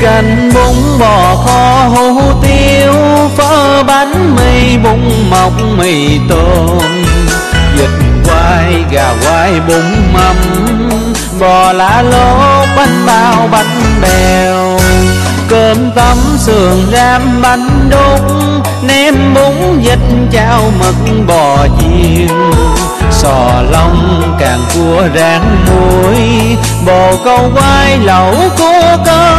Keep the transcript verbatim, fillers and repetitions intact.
canh bún bò kho hủ tiếu, phở bánh mì bún mọc mì tôm, vịt quay gà quay bún mắm, bò lá lốt bánh bao bánh bèo, cơm tấm sườn ram bánh đúc, nem bún vịt chao mực bò chiên, sò long càng cua rang muối, bò câu quay lẩu cua cơ